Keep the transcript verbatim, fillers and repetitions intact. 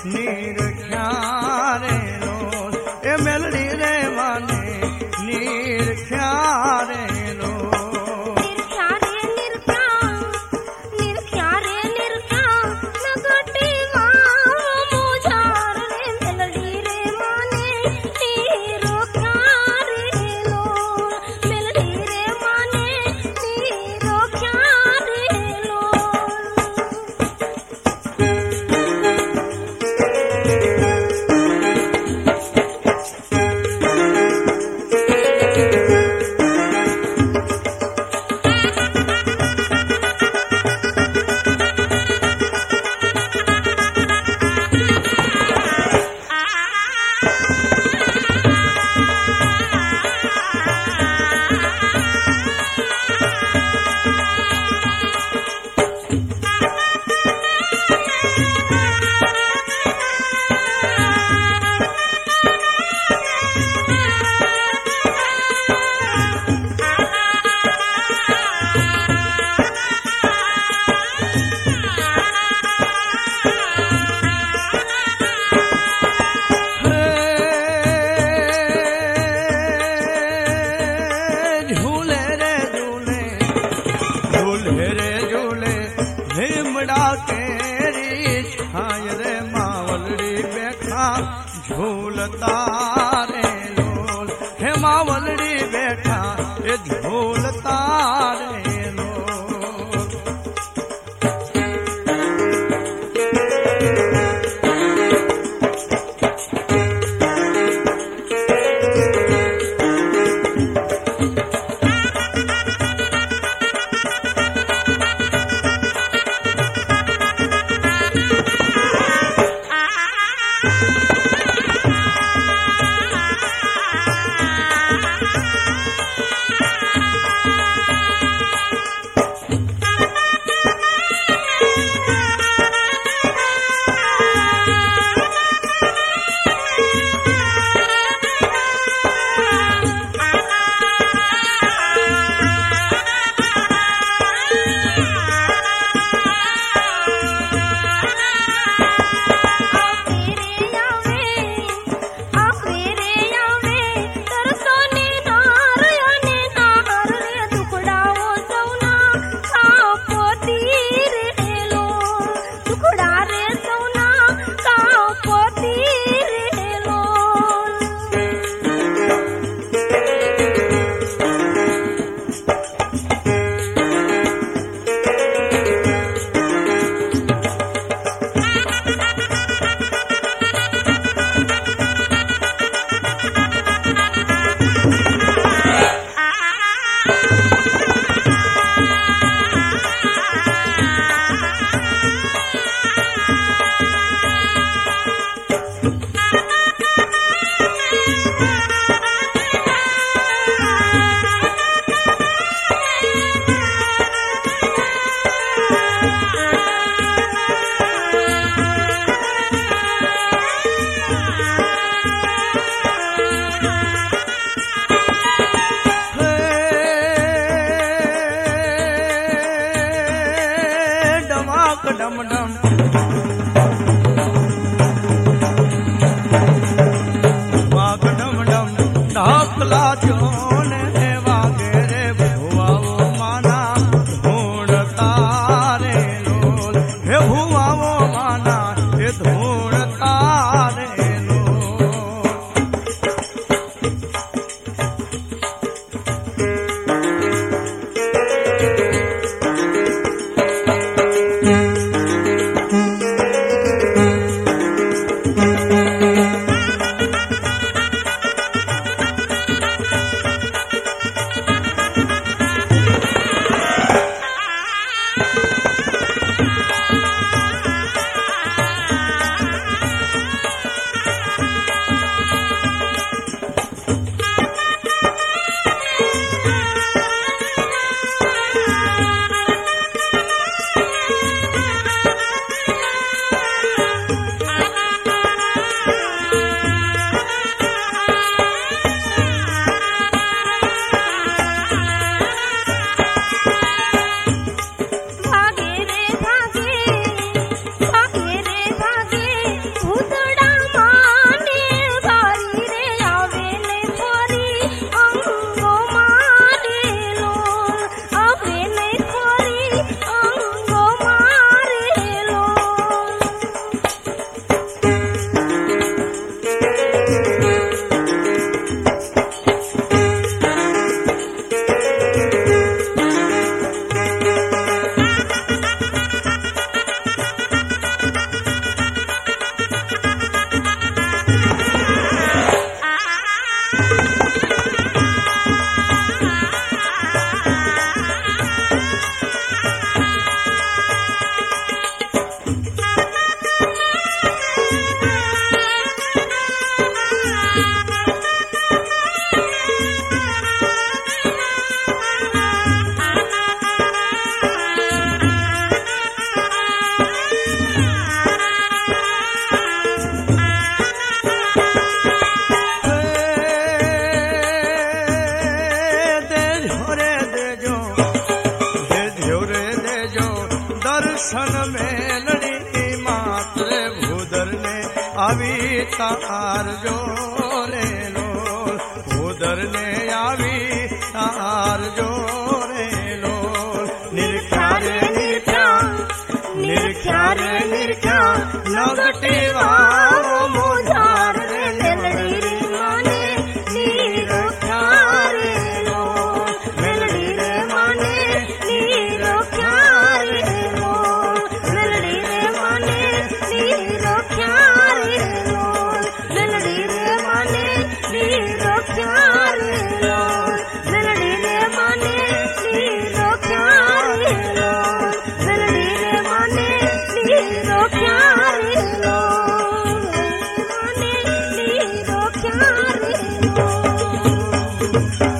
नीर ख्यारे लोल ए मेलड़ी रे माने नीर ख्यारे झूलता रे लोल हे मावलड़ी बैठा ए झूलता रे लोल डम डम वाग डम डम ढाकला जोन है वागे रे भुआ वो माना ढूंढता रे लोल हे भुआ वो माना ये ढूंढता रे तार जो रे लोल उधर ने आवी तार जो रे लोल निरख्या रे निरख्या निरख्या रे निरख्या नगटे वारो मुजार रे मेलडी रे माने निरख्या रे लोल मेलडी रे माने निरख्या रे लोल मेलडी रे माने निरख्या रे लोल मेलडी रे माने निरख्या रे लोल मेलडी रे माने निरख्या रे लोल मेलडी रे माने निरख्या रे लोल माने निरख्या रे लोल